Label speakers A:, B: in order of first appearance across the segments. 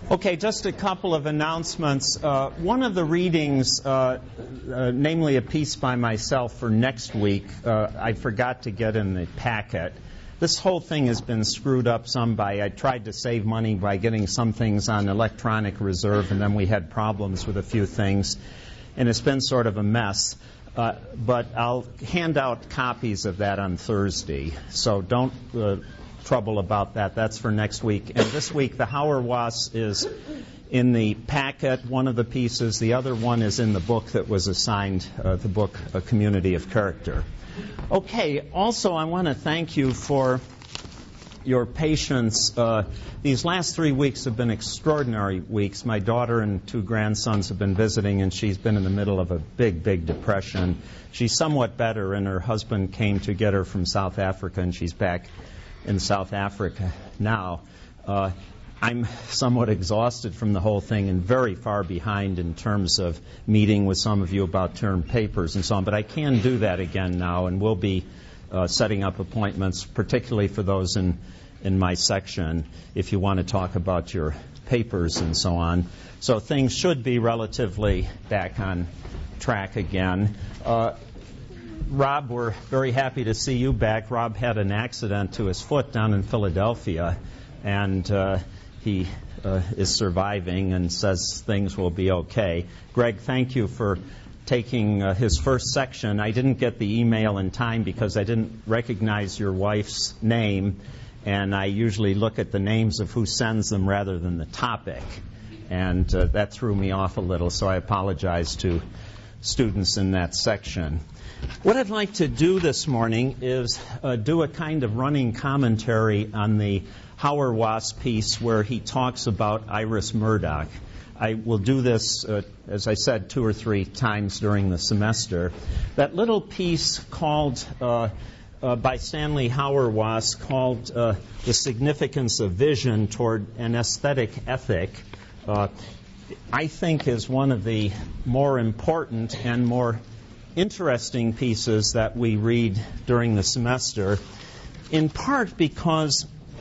A: Okay, just a couple of announcements. One of the readings, namely a piece by myself for next week, I forgot to get in the packet. This whole thing has been screwed up some by, I tried to save money by getting some things on electronic reserve, and then we had problems with a few things, and it's been sort of a mess. But I'll hand out copies of that on Thursday, so don't trouble about that. That's for next week. And this week, the Hauerwas is in the packet, one of the pieces. The other one is in the book that was assigned, the book, A Community of Character. Okay, also I want to thank you for your patience. These last 3 weeks have been extraordinary weeks. My daughter and 2 grandsons have been visiting, and she's been in the middle of a big, big depression. She's somewhat better, and her husband came to get her from South Africa, and she's back in South Africa now. I'm somewhat exhausted from the whole thing and very far behind in terms of meeting with some of you about term papers and so on, but I can do that again now, and we'll be setting up appointments, particularly for those in my section, if you want to talk about your papers and so on. So things should be relatively back on track again. Rob, we're very happy to see you back. Rob had an accident to his foot down in Philadelphia, and he is surviving and says things will be okay. Greg, thank you for taking his first section. I didn't get the email in time because I didn't recognize your wife's name, and I usually look at the names of who sends them rather than the topic, and that threw me off a little, so I apologize to students in that section. What I'd like to do this morning is do a kind of running commentary on the Hauerwas piece where he talks about Iris Murdoch. I will do this, as I said, 2 or 3 times during the semester. That little piece called, by Stanley Hauerwas, called The Significance of Vision Toward an Aesthetic Ethic, I think is one of the more important and more interesting pieces that we read during the semester, in part because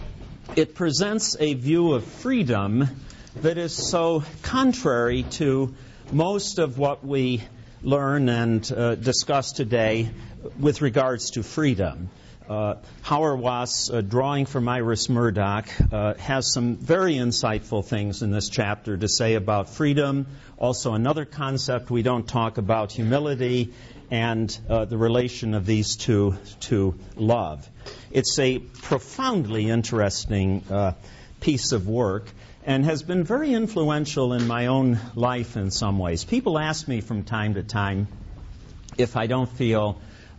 A: it presents a view of freedom that is so contrary to most of what we learn and discuss today with regards to freedom. Hauerwas, drawing from Iris Murdoch, has some very insightful things in this chapter to say about freedom. Also, another concept we don't talk about, humility, and the relation of these two to love. It's a profoundly interesting piece of work and has been very influential in my own life in some ways. People ask me from time to time if I don't feel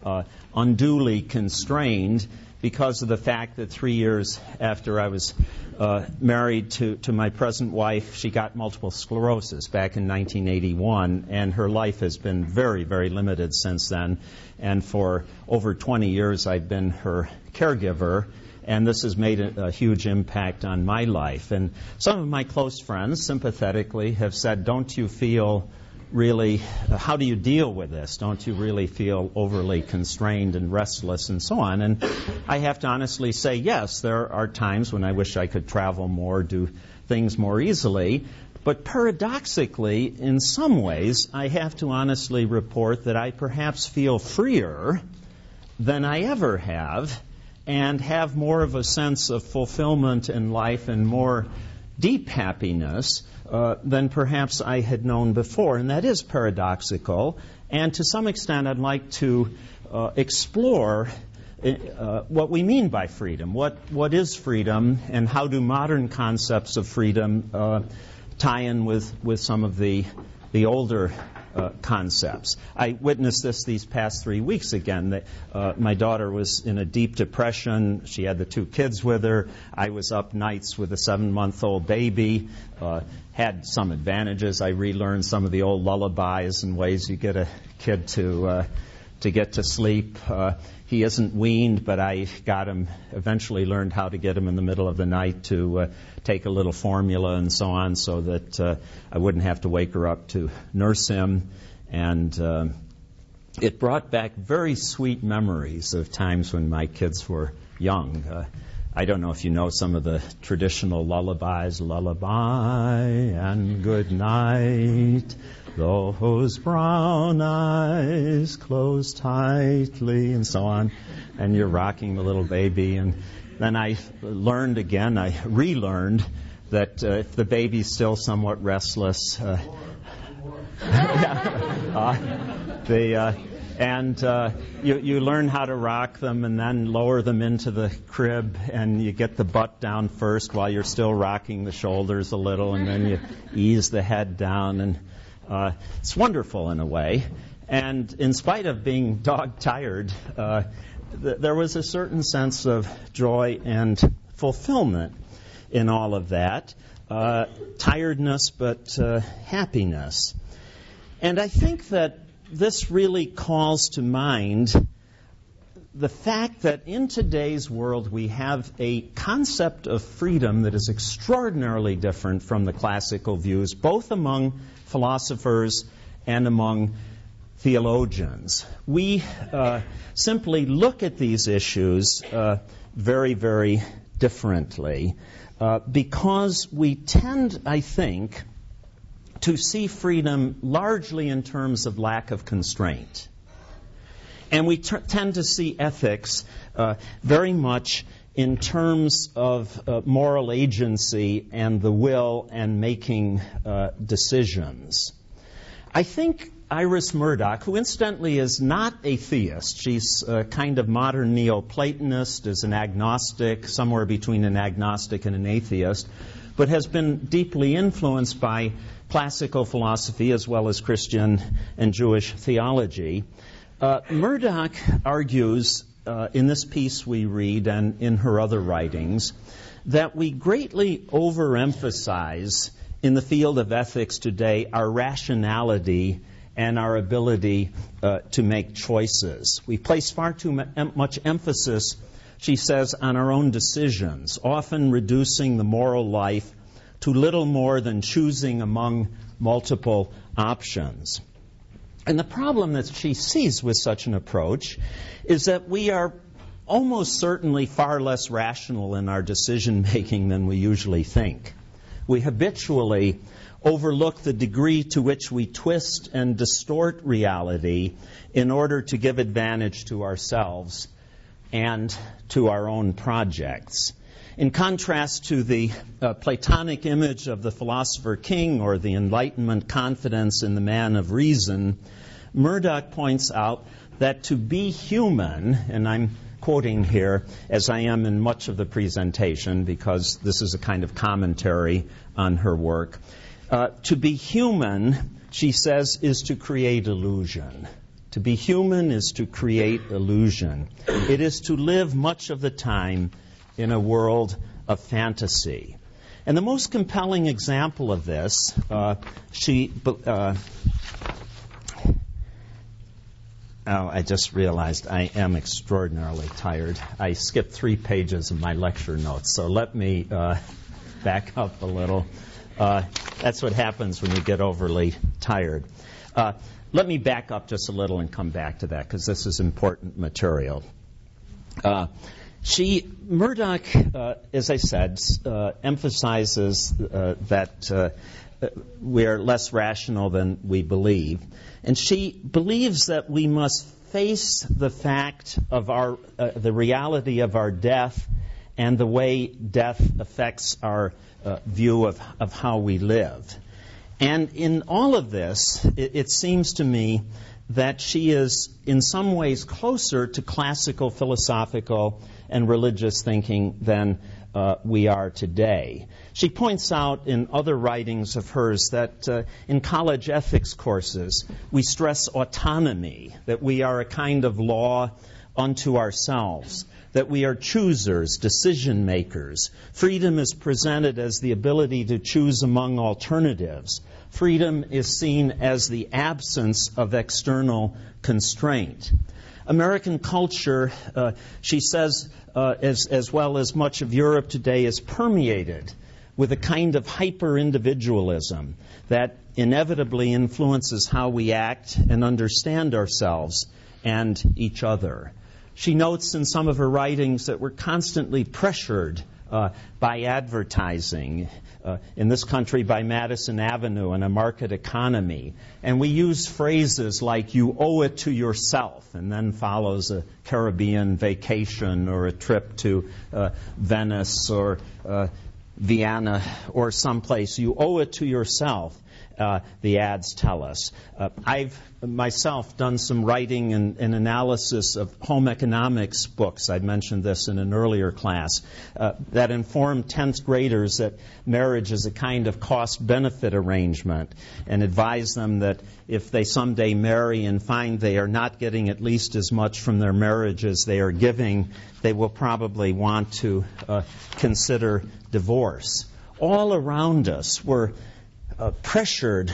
A: unduly constrained because of the fact that 3 years after I was married to my present wife, she got multiple sclerosis back in 1981, and her life has been very, very limited since then. And for over 20 years, I've been her caregiver, and this has made a huge impact on my life. And some of my close friends, sympathetically, have said, don't you feel really, how do you deal with this? Don't you really feel overly constrained and restless and so on? And I have to honestly say, yes, there are times when I wish I could travel more, do things more easily. But paradoxically, in some ways, I have to honestly report that I perhaps feel freer than I ever have and have more of a sense of fulfillment in life and more deep happiness than perhaps I had known before. And that is paradoxical. And to some extent, I'd like to explore what we mean by freedom. What is freedom, and how do modern concepts of freedom tie in with some of the older concepts. I witnessed this these past 3 weeks again. My daughter was in a deep depression. She had the 2 kids with her. I was up nights with a 7-month-old baby. Had some advantages. I relearned some of the old lullabies and ways you get a kid to get to sleep. He isn't weaned, but I got him, eventually learned how to get him in the middle of the night to take a little formula and so on, so that I wouldn't have to wake her up to nurse him. And it brought back very sweet memories of times when my kids were young. I don't know if you know some of the traditional lullabies. Lullaby and good night, those brown eyes close tightly, and so on. And you're rocking the little baby. And then I relearned that if the baby's still somewhat restless, you learn how to rock them and then lower them into the crib, and you get the butt down first while you're still rocking the shoulders a little, and then you ease the head down, and it's wonderful in a way. And in spite of being dog-tired, there was a certain sense of joy and fulfillment in all of that. Tiredness, but happiness. And I think that this really calls to mind the fact that in today's world we have a concept of freedom that is extraordinarily different from the classical views, both among philosophers and among theologians. We simply look at these issues very, very differently because we tend, I think, to see freedom largely in terms of lack of constraint. And we tend to see ethics very much in terms of moral agency and the will and making decisions. I think Iris Murdoch, who incidentally is not a theist, she's a kind of modern Neoplatonist, is an agnostic, somewhere between an agnostic and an atheist, but has been deeply influenced by classical philosophy as well as Christian and Jewish theology. Murdoch argues in this piece we read and in her other writings that we greatly overemphasize in the field of ethics today our rationality and our ability to make choices. We place far too much emphasis, she says, on our own decisions, often reducing the moral life to little more than choosing among multiple options. And the problem that she sees with such an approach is that we are almost certainly far less rational in our decision-making than we usually think. We habitually overlook the degree to which we twist and distort reality in order to give advantage to ourselves and to our own projects. In contrast to the Platonic image of the philosopher king or the Enlightenment confidence in the man of reason, Murdoch points out that to be human, and I'm quoting here as I am in much of the presentation because this is a kind of commentary on her work, to be human, she says, is to create illusion. To be human is to create illusion. It is to live much of the time in a world of fantasy. And the most compelling example of this, I just realized I am extraordinarily tired. I skipped 3 pages of my lecture notes, so let me back up a little. That's what happens when you get overly tired. Let me back up just a little and come back to that, because this is important material. Murdoch, as I said, emphasizes that we are less rational than we believe. And she believes that we must face the fact of the reality of our death and the way death affects our view of how we live. And in all of this, it seems to me that she is in some ways closer to classical philosophical and religious thinking than we are today. She points out in other writings of hers that in college ethics courses we stress autonomy, that we are a kind of law unto ourselves, that we are choosers, decision makers. Freedom is presented as the ability to choose among alternatives. Freedom is seen as the absence of external constraint. American culture, she says, as well as much of Europe today, is permeated with a kind of hyper-individualism that inevitably influences how we act and understand ourselves and each other. She notes in some of her writings that we're constantly pressured by advertising, in this country by Madison Avenue and a market economy. And we use phrases like, you owe it to yourself, and then follows a Caribbean vacation or a trip to Venice or Vienna or someplace. You owe it to yourself, the ads tell us. I've myself done some writing and analysis of home economics books. I mentioned this in an earlier class, that inform 10th graders that marriage is a kind of cost-benefit arrangement, and advise them that if they someday marry and find they are not getting at least as much from their marriage as they are giving, they will probably want to consider divorce. All around us, we're pressured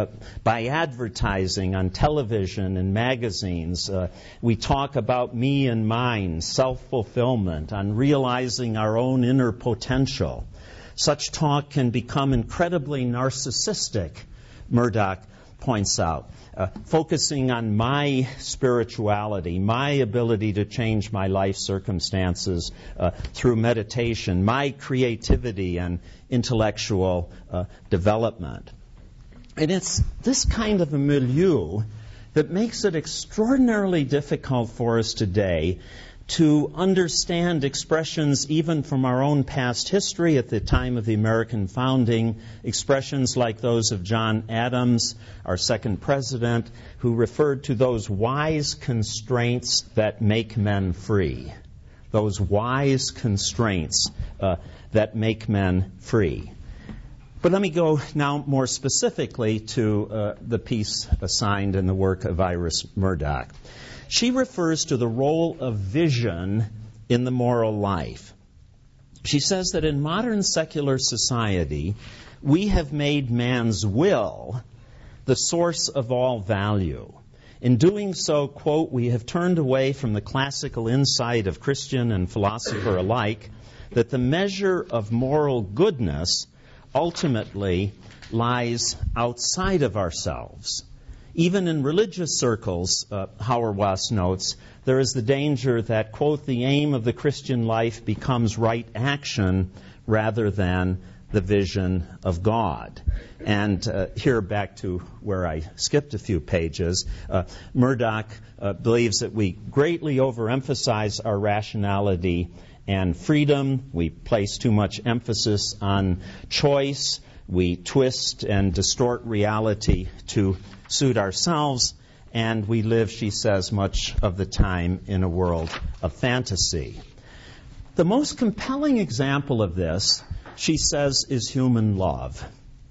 A: by advertising on television and magazines. We talk about me and mine, self-fulfillment, on realizing our own inner potential. Such talk can become incredibly narcissistic, Murdoch points out, focusing on my spirituality, my ability to change my life circumstances through meditation, my creativity and intellectual development. And it's this kind of a milieu that makes it extraordinarily difficult for us today to understand expressions even from our own past history at the time of the American founding, expressions like those of John Adams, our second president, who referred to those wise constraints that make men free. Those wise constraints that make men free. But let me go now more specifically to the piece assigned in the work of Iris Murdoch. She refers to the role of vision in the moral life. She says that in modern secular society, we have made man's will the source of all value. In doing so, quote, we have turned away from the classical insight of Christian and philosopher alike that the measure of moral goodness ultimately lies outside of ourselves. Even in religious circles, Hauerwas notes, there is the danger that, quote, the aim of the Christian life becomes right action rather than the vision of God. And here, back to where I skipped a few pages, Murdoch believes that we greatly overemphasize our rationality and freedom. We place too much emphasis on choice. We twist and distort reality to suit ourselves, and we live, she says, much of the time in a world of fantasy. The most compelling example of this, she says, is human love.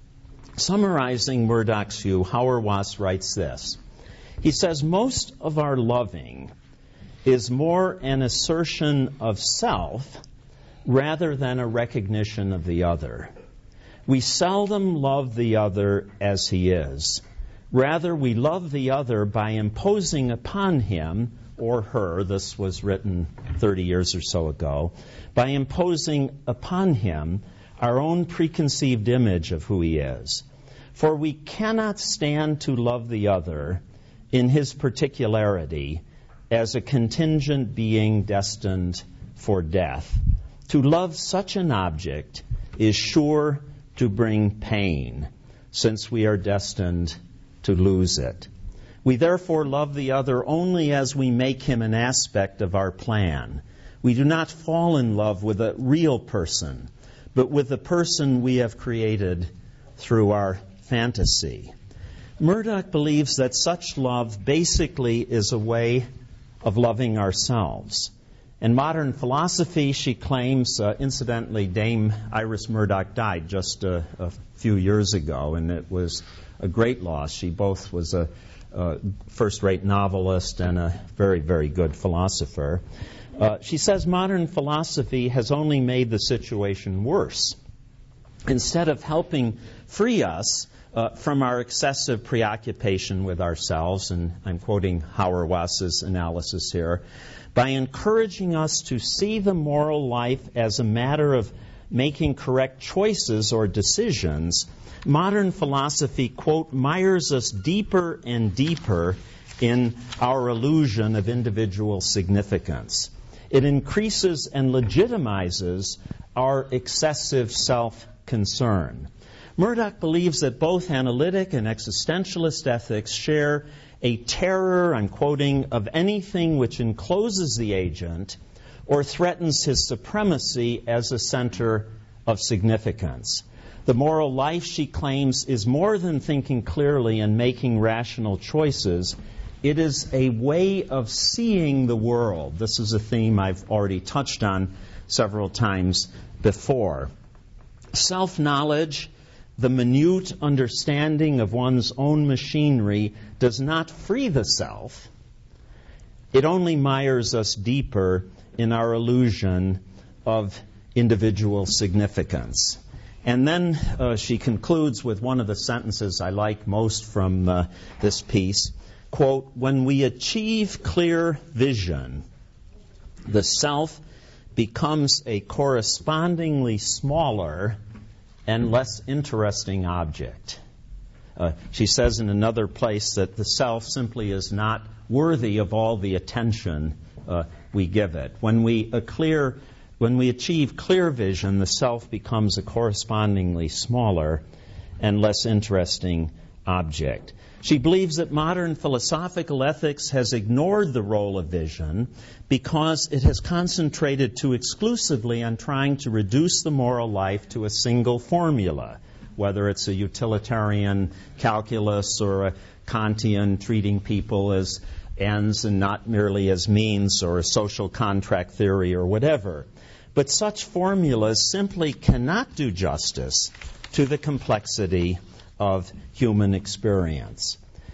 A: Summarizing Murdoch's view, Hauerwas writes this. He says, most of our loving is more an assertion of self rather than a recognition of the other. We seldom love the other as he is. Rather, we love the other by imposing upon him or her, this was written 30 years or so ago, by imposing upon him our own preconceived image of who he is. For we cannot stand to love the other in his particularity as a contingent being destined for death. To love such an object is sure to bring pain, since we are destined to lose it. We therefore love the other only as we make him an aspect of our plan. We do not fall in love with a real person, but with the person we have created through our fantasy. Murdoch believes that such love basically is a way of loving ourselves. In modern philosophy, she claims, incidentally, Dame Iris Murdoch died just a few years ago, and it was a great loss. She both was a first-rate novelist and a very, very good philosopher. She says modern philosophy has only made the situation worse. Instead of helping free us from our excessive preoccupation with ourselves, and I'm quoting Hauerwas's analysis here, by encouraging us to see the moral life as a matter of making correct choices or decisions, modern philosophy, quote, mires us deeper and deeper in our illusion of individual significance. It increases and legitimizes our excessive self-concern. Murdoch believes that both analytic and existentialist ethics share a terror, I'm quoting, of anything which encloses the agent or threatens his supremacy as a center of significance. The moral life, she claims, is more than thinking clearly and making rational choices. It is a way of seeing the world. This is a theme I've already touched on several times before. Self-knowledge, the minute understanding of one's own machinery, does not free the self. It only mires us deeper in our illusion of individual significance. And then she concludes with one of the sentences I like most from this piece. Quote, "When we achieve clear vision, the self becomes a correspondingly smaller and less interesting object." She says in another place that the self simply is not worthy of all the attention we give it. When we achieve clear vision, the self becomes a correspondingly smaller and less interesting object. She believes that modern philosophical ethics has ignored the role of vision because it has concentrated too exclusively on trying to reduce the moral life to a single formula, whether it's a utilitarian calculus or a Kantian treating people as ends and not merely as means, or a social contract theory or whatever. But such formulas simply cannot do justice to the complexity of human experience.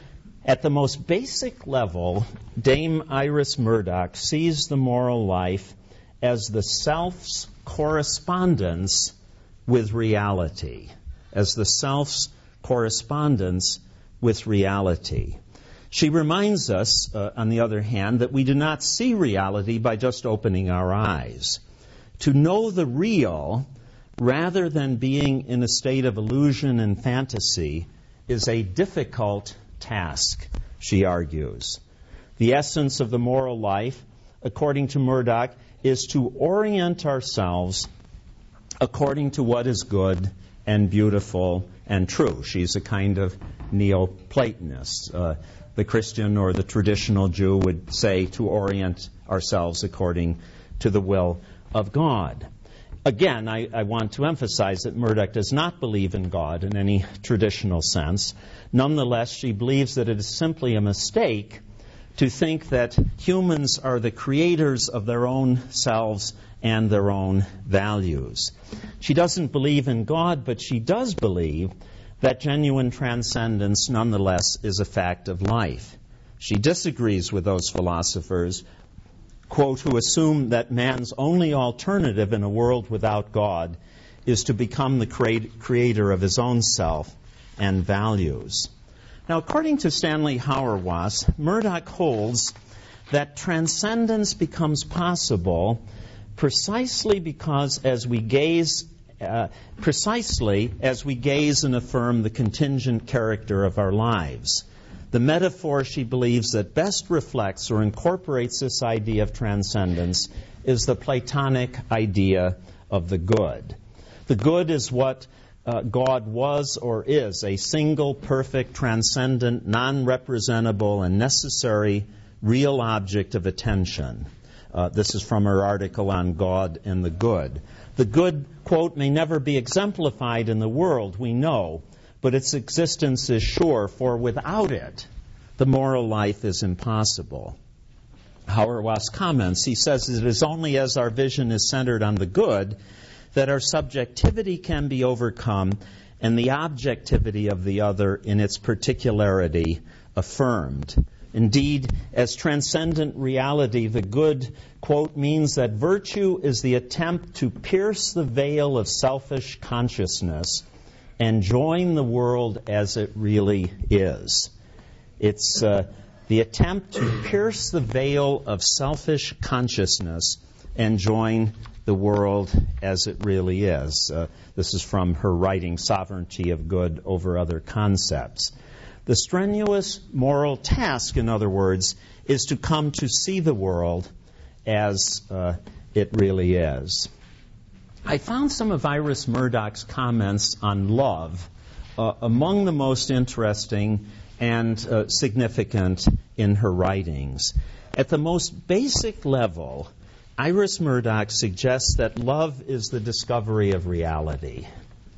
A: At the most basic level, Dame Iris Murdoch sees the moral life as the self's correspondence with reality. As the self's correspondence with reality. She reminds us, on the other hand, that we do not see reality by just opening our eyes. To know the real, rather than being in a state of illusion and fantasy, is a difficult task, she argues. The essence of the moral life, according to Murdoch, is to orient ourselves according to what is good and beautiful and true. She's a kind of Neoplatonist. The Christian or the traditional Jew would say to orient ourselves according to the will of God. Again, I want to emphasize that Murdoch does not believe in God in any traditional sense. Nonetheless, she believes that it is simply a mistake to think that humans are the creators of their own selves and their own values. She doesn't believe in God, but she does believe that genuine transcendence nonetheless is a fact of life. She disagrees with those philosophers, quote, who assume that man's only alternative in a world without God is to become the creator of his own self and values. Now, according to Stanley Hauerwas, Murdoch holds that transcendence becomes possible precisely as we gaze and affirm the contingent character of our lives. The metaphor, she believes, that best reflects or incorporates this idea of transcendence is the Platonic idea of the good. The good is what God was or is, a single, perfect, transcendent, non-representable, and necessary real object of attention. This is from her article on God and the Good. The good, quote, may never be exemplified in the world, we know, but its existence is sure, for without it, the moral life is impossible. Hauerwas comments, he says, it is only as our vision is centered on the good that our subjectivity can be overcome and the objectivity of the other in its particularity affirmed. Indeed, as transcendent reality, the good, quote, means that virtue is the attempt to pierce the veil of selfish consciousness and join the world as it really is. It's the attempt to pierce the veil of selfish consciousness and join the world as it really is. This is from her writing, Sovereignty of Good over Other Concepts. The strenuous moral task, in other words, is to come to see the world as it really is. I found some of Iris Murdoch's comments on love among the most interesting and significant in her writings. At the most basic level, Iris Murdoch suggests that love is the discovery of reality.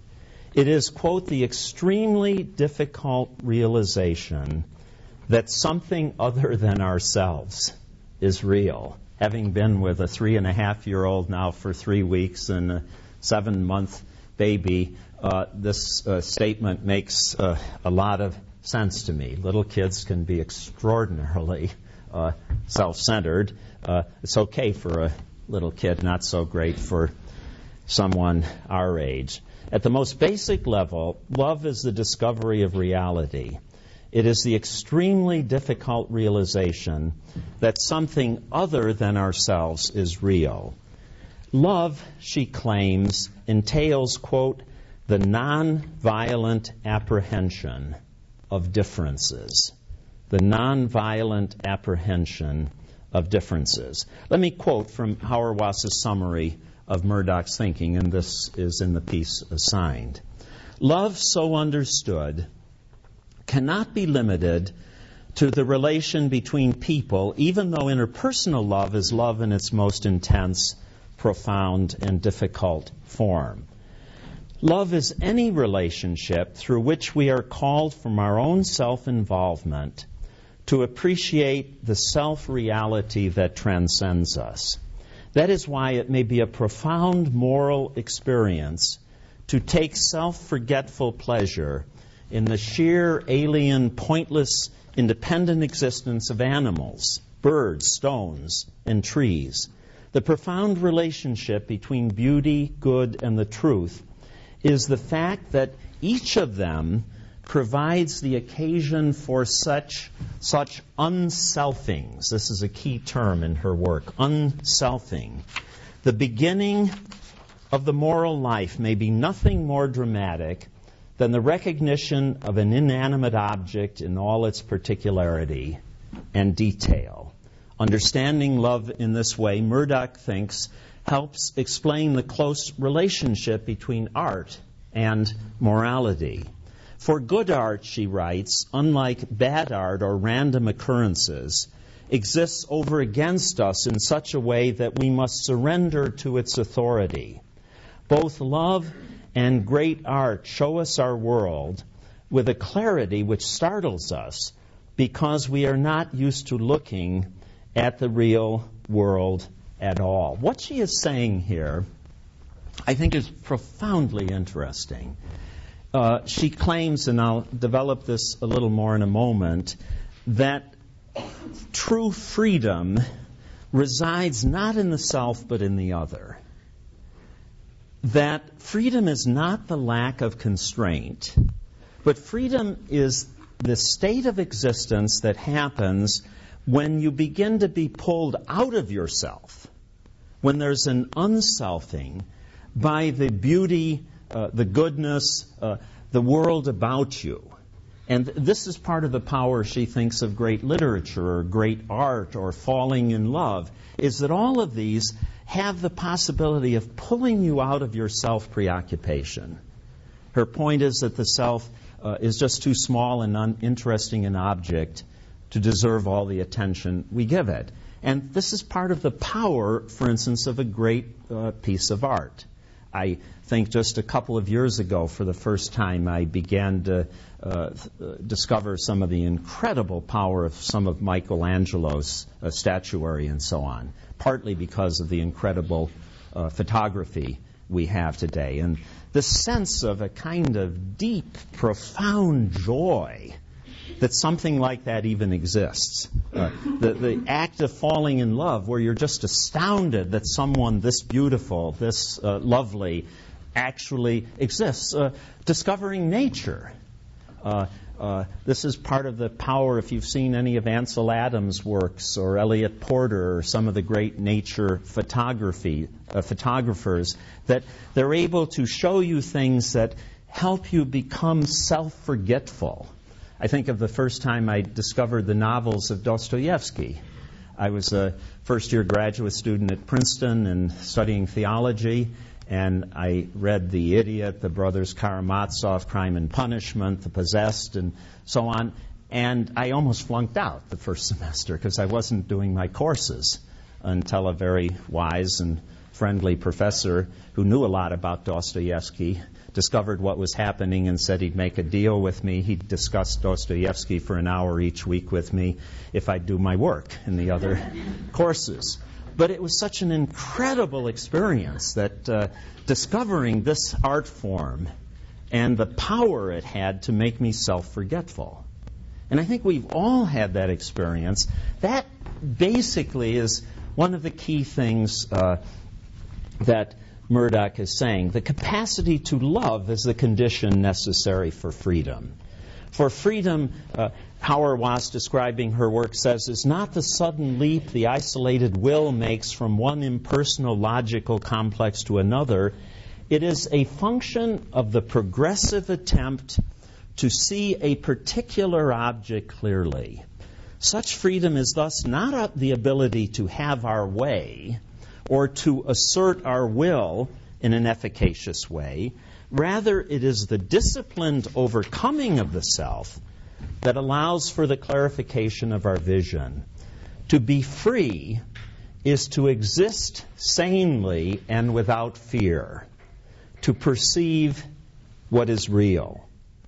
A: It is, quote, the extremely difficult realization that something other than ourselves is real. Having been with a 3.5-year-old now for 3 weeks and a 7-month baby, this statement makes a lot of sense to me. Little kids can be extraordinarily self-centered. It's okay for a little kid, not so great for someone our age. At the most basic level, love is the discovery of reality. It is the extremely difficult realization that something other than ourselves is real. Love, she claims, entails, quote, the non-violent apprehension of differences. The non-violent apprehension of differences. Let me quote from Hauerwas's summary of Murdoch's thinking, and this is in the piece assigned. Love so understood cannot be limited to the relation between people, even though interpersonal love is love in its most intense, profound, and difficult form. Love is any relationship through which we are called from our own self-involvement to appreciate the self-reality that transcends us. That is why it may be a profound moral experience to take self-forgetful pleasure in the sheer, alien, pointless, independent existence of animals, birds, stones, and trees. The profound relationship between beauty, good, and the truth is the fact that each of them provides the occasion for such unselfings. This is a key term in her work, unselfing. The beginning of the moral life may be nothing more dramatic than the recognition of an inanimate object in all its particularity and detail. Understanding love in this way, Murdoch thinks, helps explain the close relationship between art and morality. For good art, she writes, unlike bad art or random occurrences, exists over against us in such a way that we must surrender to its authority. Both love and great art show us our world with a clarity which startles us because we are not used to looking at the real world at all. What she is saying here, I think, is profoundly interesting. She claims, and I'll develop this a little more in a moment, that true freedom resides not in the self but in the other. That freedom is not the lack of constraint, but freedom is the state of existence that happens when you begin to be pulled out of yourself, when there's an unselfing by the beauty, the goodness, the world about you. And this is part of the power, she thinks, of great literature or great art or falling in love, is that all of these have the possibility of pulling you out of your self-preoccupation. Her point is that the self is just too small and uninteresting an object to deserve all the attention we give it. And this is part of the power, for instance, of a great piece of art. I think just a couple of years ago, for the first time, I began to discover some of the incredible power of some of Michelangelo's statuary and so on, partly because of the incredible photography we have today. And the sense of a kind of deep, profound joy that something like that even exists. The act of falling in love, where you're just astounded that someone this beautiful, this lovely, actually exists. Discovering nature. This is part of the power, if you've seen any of Ansel Adams' works or Elliot Porter or some of the great nature photographers, that they're able to show you things that help you become self-forgetful. I think of the first time I discovered the novels of Dostoevsky. I was a first-year graduate student at Princeton and studying theology, and I read The Idiot, The Brothers Karamazov, Crime and Punishment, The Possessed, and so on. And I almost flunked out the first semester because I wasn't doing my courses until a very wise and friendly professor who knew a lot about Dostoevsky discovered what was happening and said he'd make a deal with me. He'd discuss Dostoevsky for an hour each week with me if I'd do my work in the other courses. But it was such an incredible experience that discovering this art form and the power it had to make me self-forgetful. And I think we've all had that experience. That basically is one of the key things that Murdoch is saying. The capacity to love is the condition necessary for freedom. For freedom, Hauerwas, describing her work, says, is not the sudden leap the isolated will makes from one impersonal logical complex to another. It is a function of the progressive attempt to see a particular object clearly. Such freedom is thus not the ability to have our way or to assert our will in an efficacious way. Rather, it is the disciplined overcoming of the self that allows for the clarification of our vision. To be free is to exist sanely and without fear, to perceive what is real.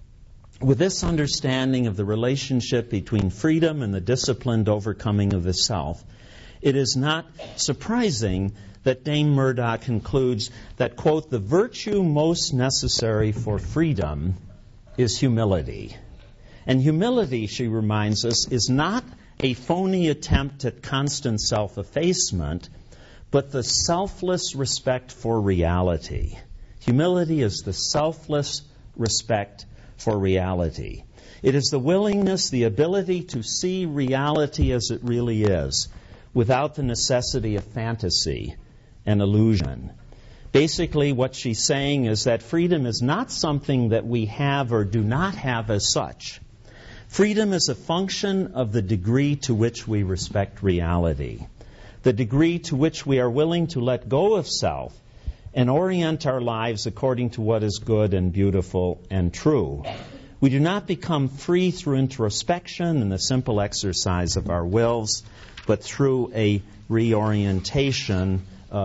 A: With this understanding of the relationship between freedom and the disciplined overcoming of the self, it is not surprising that Dame Murdoch concludes that, quote, the virtue most necessary for freedom is humility. And humility, she reminds us, is not a phony attempt at constant self-effacement, but the selfless respect for reality. Humility is the selfless respect for reality. It is the willingness, the ability to see reality as it really is, without the necessity of fantasy and illusion. Basically, what she's saying is that freedom is not something that we have or do not have as such. Freedom is a function of the degree to which we respect reality, the degree to which we are willing to let go of self and orient our lives according to what is good and beautiful and true. We do not become free through introspection and the simple exercise of our wills, but through a reorientation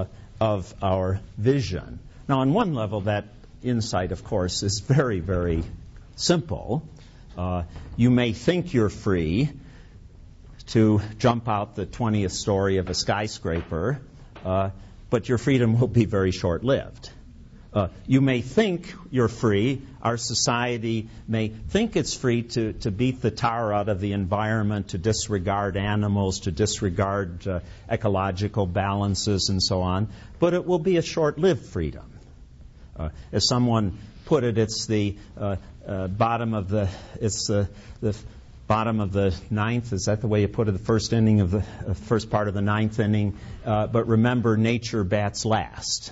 A: of our vision. Now, on one level, that insight, of course, is very, very simple. You may think you're free to jump out the 20th story of a skyscraper, but your freedom will be very short-lived. You may think you're free. Our society may think it's free to beat the tar out of the environment, to disregard animals, to disregard ecological balances, and so on. But it will be a short-lived freedom. As someone put it, it's the bottom of the bottom of the ninth. Is that the way you put it? The first inning of the first part of the ninth inning. But remember, nature bats last.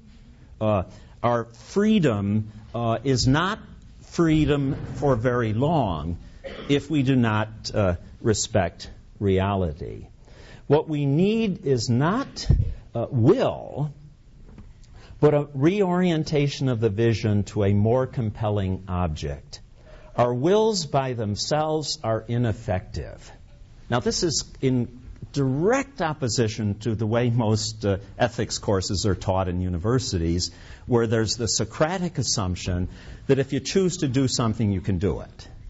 A: Our freedom is not freedom for very long if we do not respect reality. What we need is not will, but a reorientation of the vision to a more compelling object. Our wills by themselves are ineffective. Now, this is in direct opposition to the way most ethics courses are taught in universities, where there's the Socratic assumption that if you choose to do something, you can do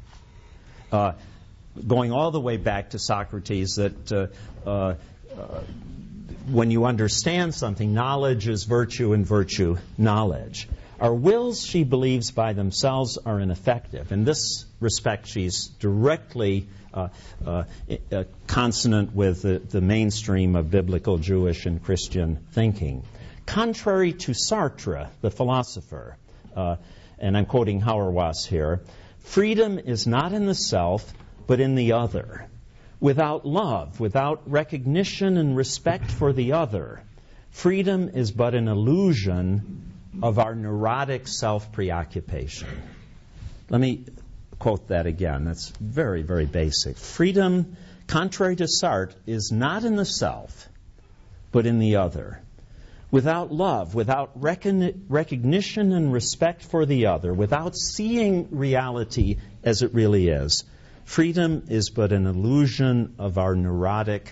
A: it. Going all the way back to Socrates, that when you understand something, knowledge is virtue and virtue knowledge. Our wills, she believes, by themselves are ineffective. In this respect, she's directly consonant with the mainstream of biblical Jewish and Christian thinking. Contrary to Sartre, the philosopher, and I'm quoting Hauerwas here, freedom is not in the self, but in the other. Without love, without recognition and respect for the other, freedom is but an illusion of our neurotic self-preoccupation. Let me quote that again. That's very, very basic. Freedom, contrary to Sartre, is not in the self, but in the other. Without love, without recognition and respect for the other, without seeing reality as it really is, freedom is but an illusion of our neurotic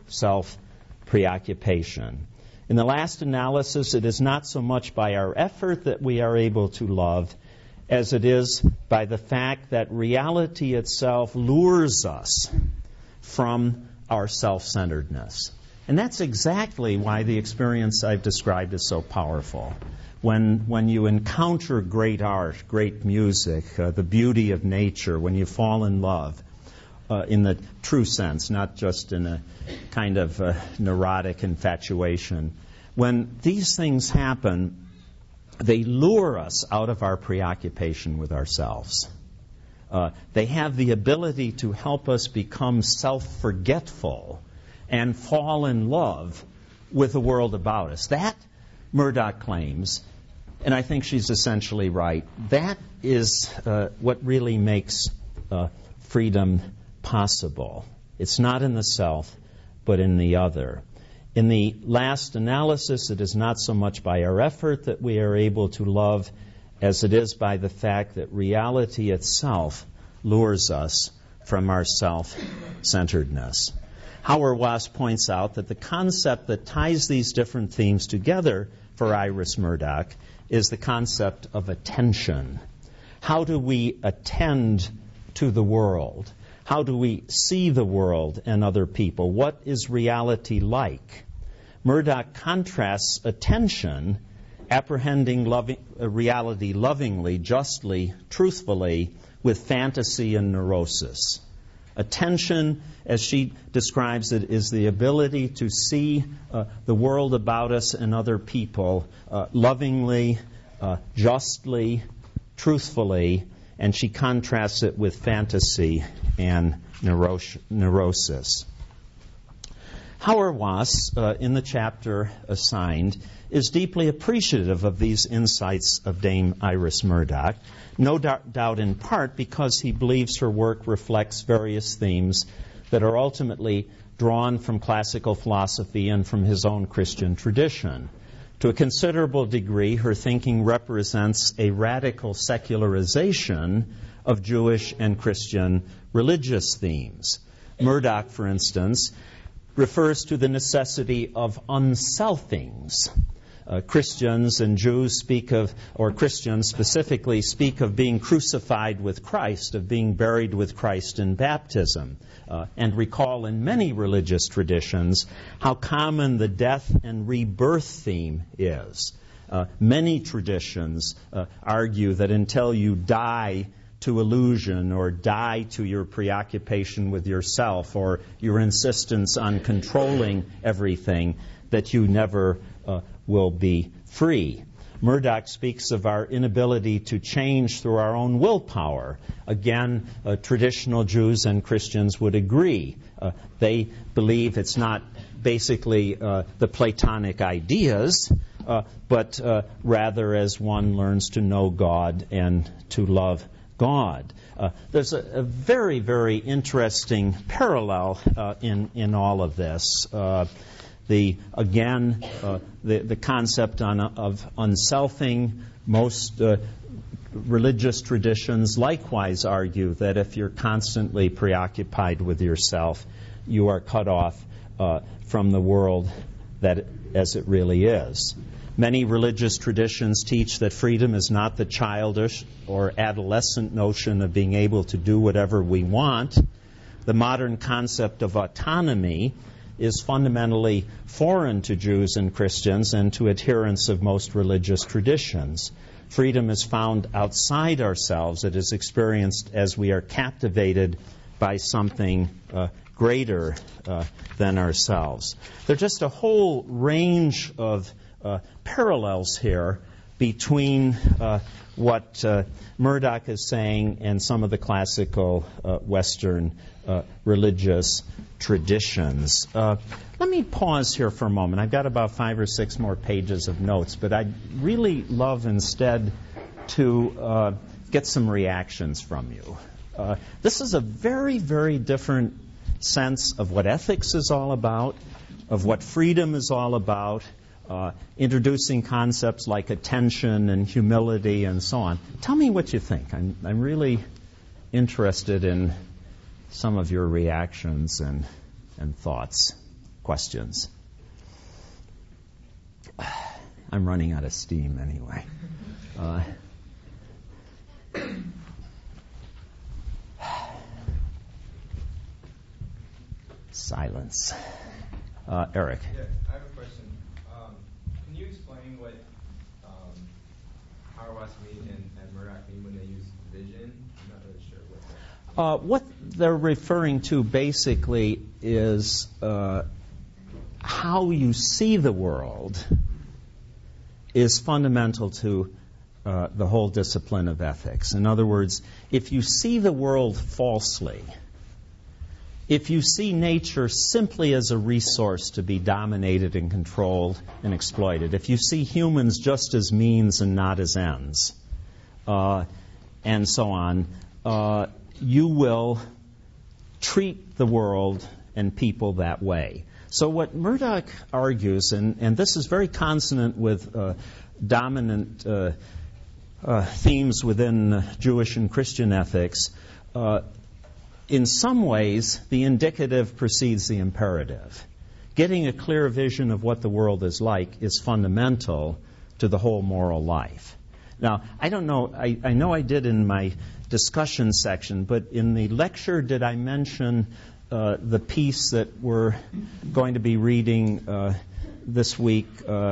A: self-preoccupation. In the last analysis, it is not so much by our effort that we are able to love as it is by the fact that reality itself lures us from our self-centeredness. And that's exactly why the experience I've described is so powerful. When you encounter great art, great music, the beauty of nature, when you fall in love, in the true sense, not just in a kind of neurotic infatuation, when these things happen, they lure us out of our preoccupation with ourselves. They have the ability to help us become self-forgetful and fall in love with the world about us. That, Murdoch claims, and I think she's essentially right, that is what really makes freedom possible. It's not in the self, but in the other. In the last analysis, it is not so much by our effort that we are able to love as it is by the fact that reality itself lures us from our self-centeredness. Hauerwas points out that the concept that ties these different themes together for Iris Murdoch is the concept of attention. How do we attend to the world? How do we see the world and other people? What is reality like? Murdoch contrasts attention, apprehending reality lovingly, justly, truthfully, with fantasy and neurosis. Attention, as she describes it, is the ability to see the world about us and other people lovingly, justly, truthfully, and she contrasts it with fantasy and neurosis. Hauerwas, in the chapter assigned, is deeply appreciative of these insights of Dame Iris Murdoch, no doubt in part because he believes her work reflects various themes that are ultimately drawn from classical philosophy and from his own Christian tradition. To a considerable degree, her thinking represents a radical secularization of Jewish and Christian religious themes. Murdoch, for instance, refers to the necessity of unselfings. Christians and Jews speak of, or Christians specifically speak of being crucified with Christ, of being buried with Christ in baptism, and recall in many religious traditions how common the death and rebirth theme is. Many traditions argue that until you die to illusion or die to your preoccupation with yourself or your insistence on controlling everything, that you never will be free. Murdoch speaks of our inability to change through our own willpower. Again, traditional Jews and Christians would agree. They believe it's not basically the Platonic ideas, but rather as one learns to know God and to love God. There's a very, very interesting parallel in all of this. The concept of unselfing. Most religious traditions likewise argue that if you're constantly preoccupied with yourself, you are cut off from the world as it really is. Many religious traditions teach that freedom is not the childish or adolescent notion of being able to do whatever we want. The modern concept of autonomy is fundamentally foreign to Jews and Christians and to adherents of most religious traditions. Freedom is found outside ourselves. It is experienced as we are captivated by something greater than ourselves. There's just a whole range of parallels here between what Murdoch is saying and some of the classical Western religious traditions. Let me pause here for a moment. I've got about 5 or 6 more pages of notes, but I'd really love instead to get some reactions from you. This is a very, very different sense of what ethics is all about, of what freedom is all about, introducing concepts like attention and humility and so on. Tell me what you think. I'm really interested in some of your reactions and thoughts, questions. I'm running out of steam anyway. Silence. Eric.
B: Yeah, I have a question. Can you explain what Hauerwas mean and Murdoch mean when they use vision? I'm not really sure what that.
A: What they're referring to basically is how you see the world is fundamental to the whole discipline of ethics. In other words, if you see the world falsely, if you see nature simply as a resource to be dominated and controlled and exploited, if you see humans just as means and not as ends, and so on, you will treat the world and people that way. So what Murdoch argues, and this is very consonant with dominant themes within Jewish and Christian ethics, in some ways, the indicative precedes the imperative. Getting a clear vision of what the world is like is fundamental to the whole moral life. Now, I don't know, I know I did in my discussion section, but in the lecture, did I mention the piece that we're going to be reading this week,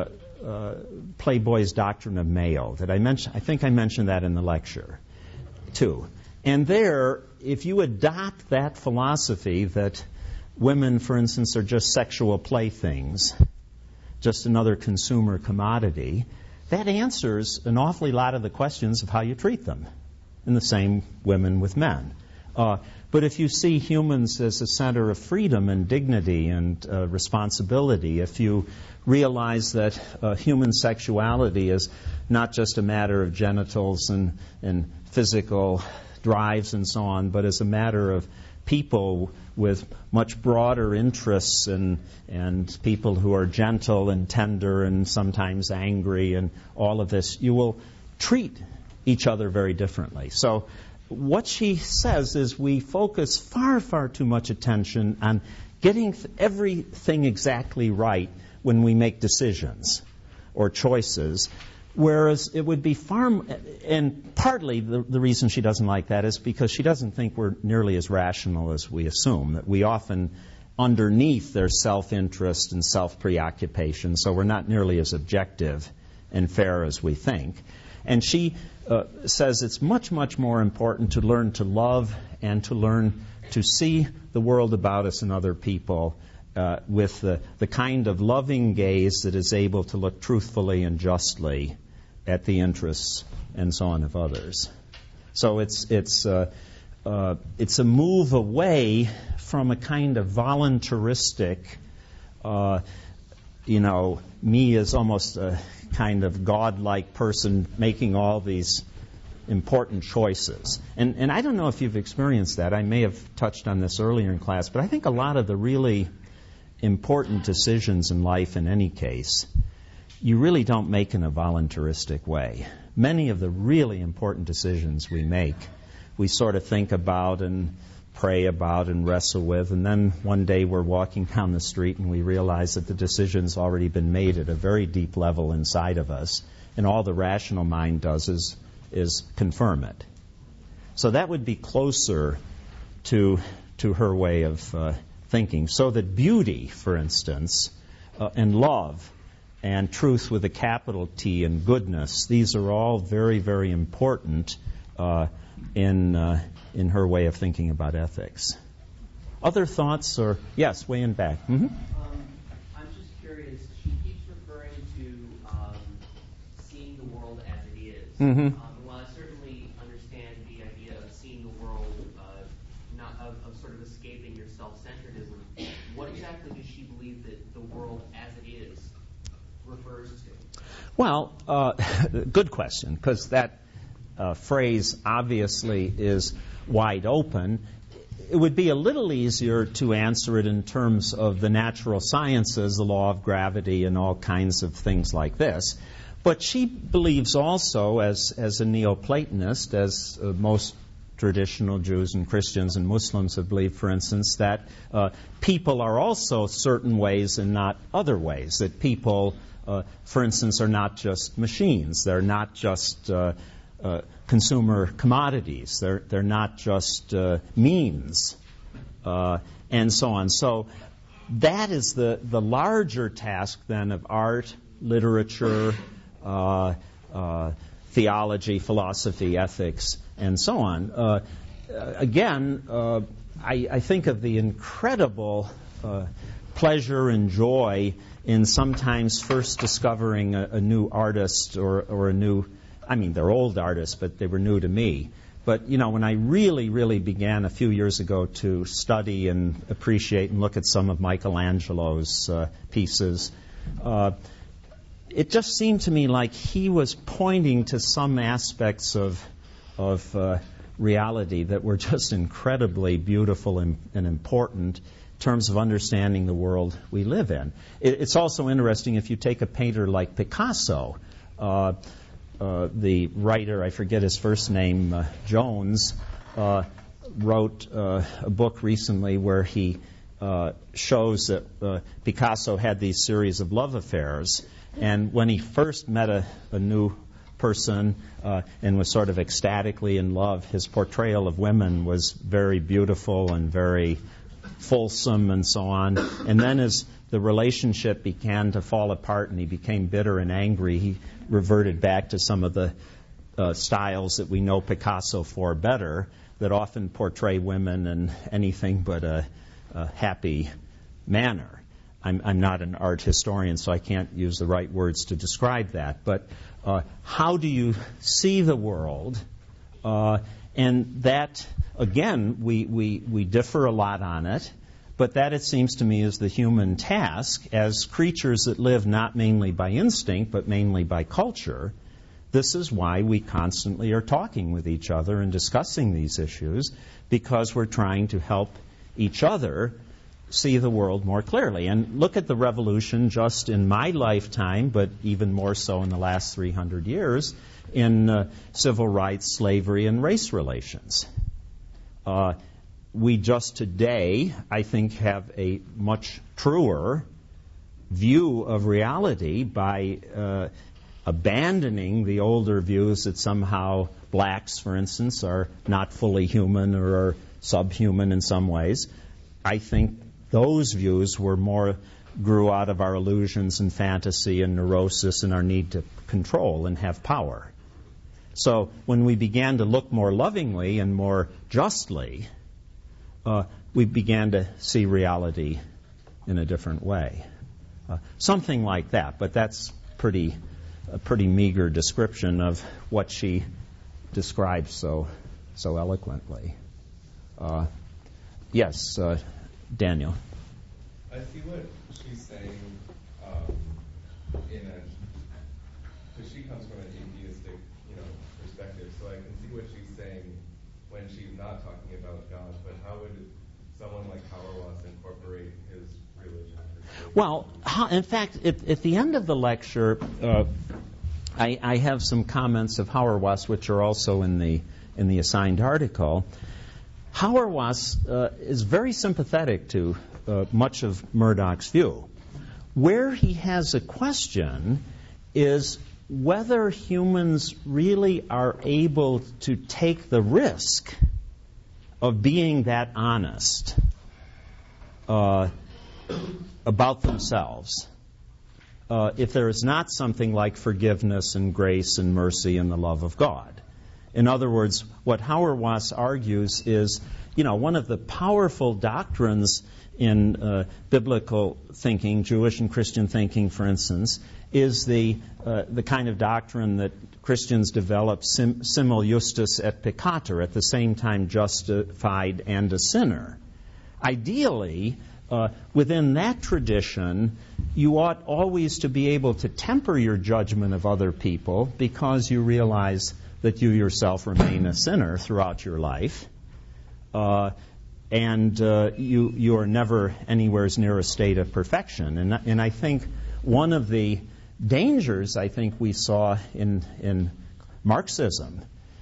A: Playboy's Doctrine of Male? Did I mention? I think I mentioned that in the lecture, too. And there, if you adopt that philosophy that women, for instance, are just sexual playthings, just another consumer commodity, that answers an awfully lot of the questions of how you treat them. And the same women with men. But if you see humans as a center of freedom and dignity and responsibility, if you realize that human sexuality is not just a matter of genitals and physical drives and so on, but as a matter of people with much broader interests and people who are gentle and tender and sometimes angry and all of this, you will treat each other very differently. So what she says is we focus far, far too much attention on getting everything exactly right when we make decisions or choices, whereas it would be far, and partly the reason she doesn't like that is because she doesn't think we're nearly as rational as we assume, that we often, underneath there's self-interest and self-preoccupation, so we're not nearly as objective and fair as we think. And she says it's much, much more important to learn to love and to learn to see the world about us and other people with the kind of loving gaze that is able to look truthfully and justly at the interests and so on of others. So it's a move away from a kind of voluntaristic, me as almost a kind of godlike person making all these important choices. And I don't know if you've experienced that. I may have touched on this earlier in class, but I think a lot of the really important decisions in life in any case, you really don't make in a voluntaristic way. Many of the really important decisions we make, we sort of think about and pray about and wrestle with, and then one day we're walking down the street and we realize that the decision's already been made at a very deep level inside of us, and all the rational mind does is confirm it. So that would be closer to her way of thinking. So that beauty, for instance, and love, and truth with a capital T, and goodness, these are all very, very important in her way of thinking about ethics. Other thoughts? Or yes, way in back. Mm-hmm.
C: I'm just curious. She keeps referring to seeing the world as it is.
A: Mm-hmm.
C: While I certainly understand the idea of seeing the world, not of sort of escaping your self-centeredism, what exactly does she believe that the world as it is refers to?
A: Well, good question, because that phrase obviously is wide open. It would be a little easier to answer it in terms of the natural sciences, the law of gravity, and all kinds of things like this. But she believes also, as a Neoplatonist, as most traditional Jews and Christians and Muslims have believed, for instance, that people are also certain ways and not other ways. That people, for instance, are not just machines. They're not just consumer commodities. They're not just means, and so on. So that is the larger task then of art, literature, theology, philosophy, ethics, and so on. Again, I think of the incredible pleasure and joy in sometimes first discovering a new artist or a new, I mean, they're old artists, but they were new to me. But, you know, when I really, really began a few years ago to study and appreciate and look at some of Michelangelo's pieces, it just seemed to me like he was pointing to some aspects of reality that were just incredibly beautiful and important in terms of understanding the world we live in. It's also interesting if you take a painter like Picasso, the writer, I forget his first name, Jones, wrote a book recently where he shows that Picasso had these series of love affairs. And when he first met a new person and was sort of ecstatically in love, his portrayal of women was very beautiful and very fulsome and so on. And then as the relationship began to fall apart and he became bitter and angry, he reverted back to some of the styles that we know Picasso for better, that often portray women in anything but a happy manner. I'm not an art historian, so I can't use the right words to describe that. But how do you see the world? And that, again, we differ a lot on it. But that, it seems to me, is the human task. As creatures that live not mainly by instinct, but mainly by culture, this is why we constantly are talking with each other and discussing these issues, because we're trying to help each other see the world more clearly. And look at the revolution just in my lifetime, but even more so in the last 300 years, in civil rights, slavery, and race relations. We just today, I think, have a much truer view of reality by abandoning the older views that somehow blacks, for instance, are not fully human or are subhuman in some ways. I think those views grew out of our illusions and fantasy and neurosis and our need to control and have power. So when we began to look more lovingly and more justly, we began to see reality in a different way. Something like that, but that's a pretty meager description of what she describes so eloquently. Yes, Daniel.
B: I see what she's saying because she comes from an atheistic, perspective. So I can see what she's saying when she's not talking about God. But how would someone like Hauerwas incorporate his religion?
A: Well, in fact, at the end of the lecture, I have some comments of Hauerwas, which are also in the assigned article. Hauerwas is very sympathetic to much of Murdoch's view. Where he has a question is whether humans really are able to take the risk of being that honest about themselves if there is not something like forgiveness and grace and mercy and the love of God. In other words, what Hauerwas argues is, one of the powerful doctrines in biblical thinking, Jewish and Christian thinking, for instance, is the kind of doctrine that Christians develop simul justus et peccator, at the same time justified and a sinner. Ideally, within that tradition, you ought always to be able to temper your judgment of other people because you realize that you yourself remain a sinner throughout your life, and you are never anywhere near a state of perfection. And I think one of the dangers I think we saw in Marxism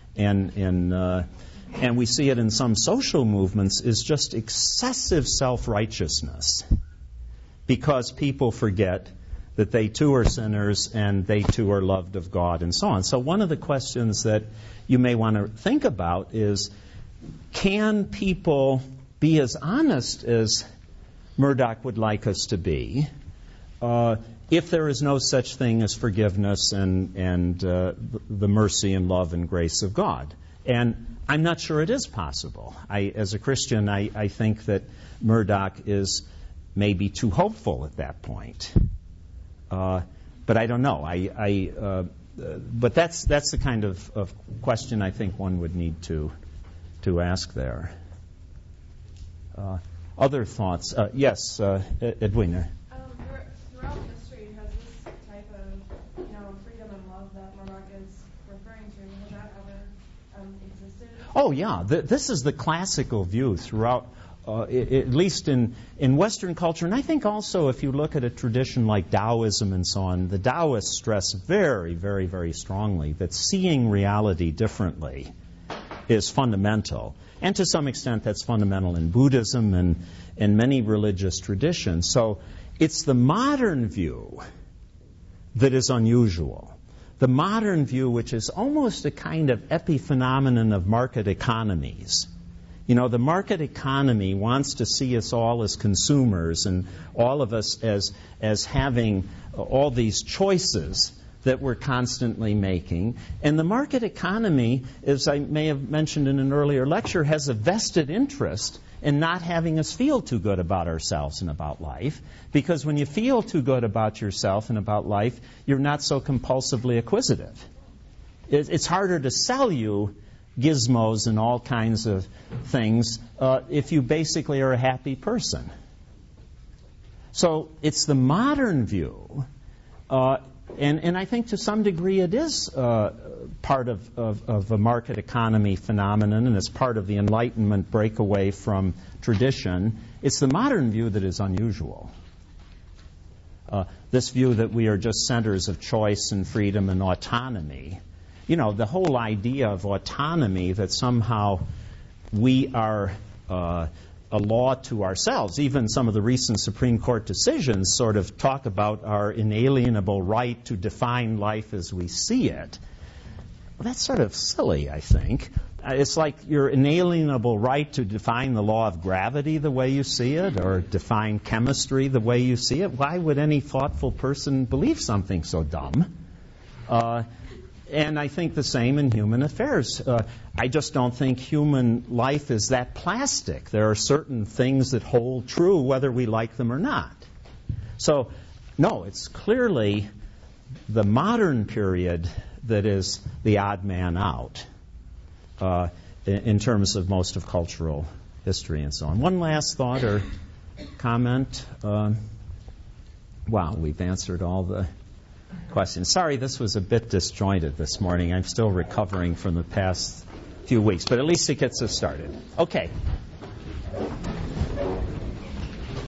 A: and we see it in some social movements is just excessive self-righteousness, because people forget that they too are sinners and they too are loved of God and so on. So one of the questions that you may want to think about is, can people be as honest as Murdoch would like us to be if there is no such thing as forgiveness and the mercy and love and grace of God? And I'm not sure it is possible. As a Christian, I think that Murdoch is maybe too hopeful at that point. But I don't know. But that's the kind of question I think one would need to ask there. Other thoughts? Yes, Edwina.
D: Throughout history, has this type of freedom and love that Murdoch is referring to, has that ever existed?
A: Oh yeah, this is the classical view throughout. At least in Western culture, and I think also if you look at a tradition like Taoism and so on, the Taoists stress very, very, very strongly that seeing reality differently is fundamental. And to some extent that's fundamental in Buddhism and in many religious traditions. So it's the modern view that is unusual. The modern view, which is almost a kind of epiphenomenon of market economies. The market economy wants to see us all as consumers and all of us as having all these choices that we're constantly making. And the market economy, as I may have mentioned in an earlier lecture, has a vested interest in not having us feel too good about ourselves and about life. Because when you feel too good about yourself and about life, you're not so compulsively acquisitive. It's harder to sell you gizmos and all kinds of things if you basically are a happy person. So it's the modern view, and I think to some degree it is part of a market economy phenomenon, and it's part of the Enlightenment breakaway from tradition. It's the modern view that is unusual. This view that we are just centers of choice and freedom and autonomy. The whole idea of autonomy, that somehow we are a law to ourselves. Even some of the recent Supreme Court decisions sort of talk about our inalienable right to define life as we see it. Well, that's sort of silly, I think. It's like your inalienable right to define the law of gravity the way you see it, or define chemistry the way you see it. Why would any thoughtful person believe something so dumb? And I think the same in human affairs. I just don't think human life is that plastic. There are certain things that hold true whether we like them or not. So, no, it's clearly the modern period that is the odd man out in terms of most of cultural history and so on. One last thought or comment? Wow, we've answered all the questions. Sorry, this was a bit disjointed this morning. I'm still recovering from the past few weeks, but at least it gets us started. Okay.